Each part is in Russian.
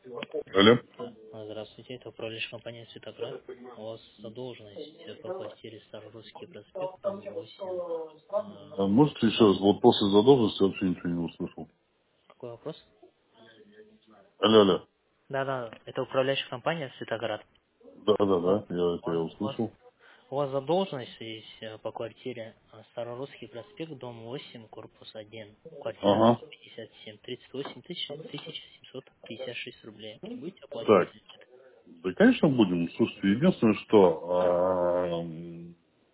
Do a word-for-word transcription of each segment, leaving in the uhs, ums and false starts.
Алло. А, Здравствуйте, это управляющая компания «Цветоград». У вас задолженность э, по квартире Старорусский проспект, дом восемь. Э, А можете еще раз, вот после задолженности вообще ничего не услышал. Какой вопрос? Алло, алло. Да-да, это управляющая компания «Цветоград». Да, да, У вас, да, я у это я вас, у вас услышал. у вас задолженность есть э, по квартире э, Старорусский проспект, дом восемь, корпус один, квартира Ага. триста пятьдесят семь, тридцать восемь тысяч семьсот пятьдесят шесть рублей. Будете оплачивать Так, или нет? да, конечно, будем. Слушайте, единственное, что а, м,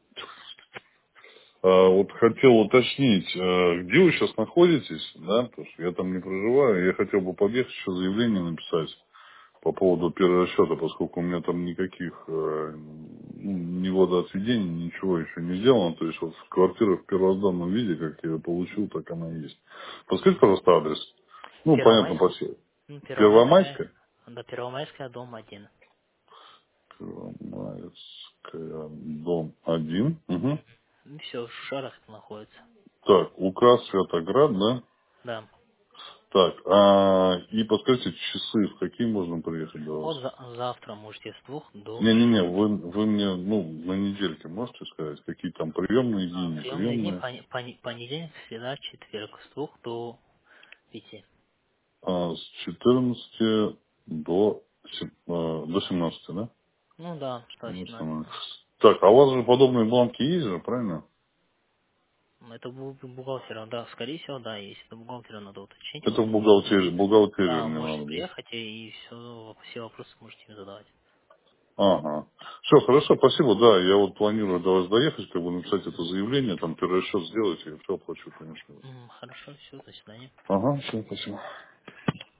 а, вот хотел уточнить, а, где вы сейчас находитесь, да, потому что я там не проживаю, я хотел бы подъехать еще заявление написать по поводу перерасчета, поскольку у меня там никаких э, ну, ни водоотведений, ничего еще не сделано. То есть вот квартира в первозданном виде, как я ее получил, так она и есть. Подскажите, Мгм. пожалуйста, адрес. Ну, понятно, по Первомайск, всей. ну, Первомайская, Первомайская? да, Первомайская, дом один. Первомайская, дом один. Угу. Ну, все, в Шушарах это находится. Так, указ Святоград, да? Да. Так, а, и подскажите, часы, в какие можно приехать до Вот вас? за- завтра можете с двух до Не-не-не, шести. вы, вы мне, ну, на недельке можете сказать, какие там приемные А, дни, приемные дни неприемные? пони- пони- понедельник, среда, четверг с двух до пяти. А, с четырнадцати до, сем- а, до семнадцати, да? Ну да, до семнадцати. восемнадцати. Так, а у вас же подобные бланки есть же, правильно? Это бу- бухгалтера, да, скорее всего, да, есть. Это бухгалтера надо уточнить. Это Вот, в бухгалтерии, бухгалтерию да, мне можете надо будет. приехать и, и все, все вопросы можете им задавать. Ага. Все, хорошо, спасибо, да, я вот планирую до вас доехать, как бы написать это заявление, там перерасчет сделать, и все оплачу, конечно. М, Хорошо, все, до свидания. Ага, все, спасибо.